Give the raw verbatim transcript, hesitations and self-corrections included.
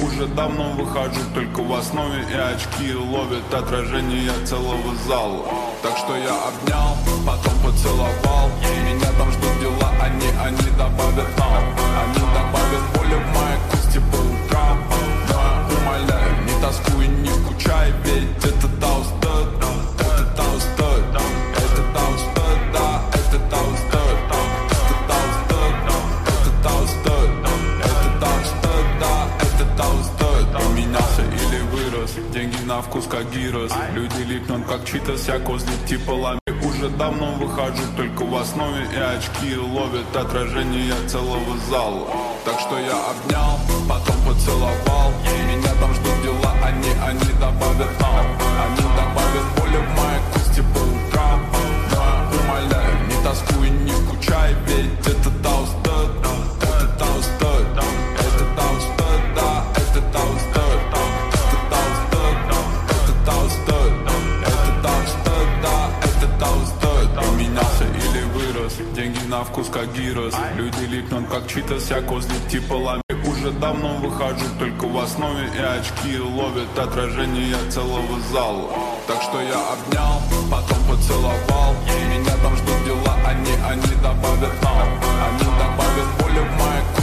уже давно выхожу только в основе, и очки ловят отражение целого зала. Так что я обнял, потом поцеловал. Меня там ждут дела, они, они добавят нам. Они добавят боли в моей кости по утрам. Но я умоляю, не тоскуй, не скучай, ведь это того стоит. Это того стоит, это того стоит, да, это того стоит. Это того стоит, это того стоит, это того стоит, да, это того стоит. Поменялся или вырос, деньги на вкус как гирос. Люди липнут как читас, я козли типа лами. Уже давно выхожу только в основе, и очки ловят отражение целого зала. Так что я обнял, потом поцеловал. Меня там ждут дела, они, они добавят нам. Они добавят боли в моей кости по утрам. Но я умоляю, не тоскуй, не скучай, ведь это того стоит. Это того стоит, это того стоит, да, это того стоит. Это того стоит, это того стоит, это того стоит, да, это того стоит. Поменялся или вырос, деньги на вкус как гирос. Люди липнут как читас, я козли типа лами. Уже давно выхожу только в основе, и очки ловят отражение целого зала. Так что я обнял, потом поцеловал. Меня там ждут дела, они, они добавят нам. Они добавят боли в моей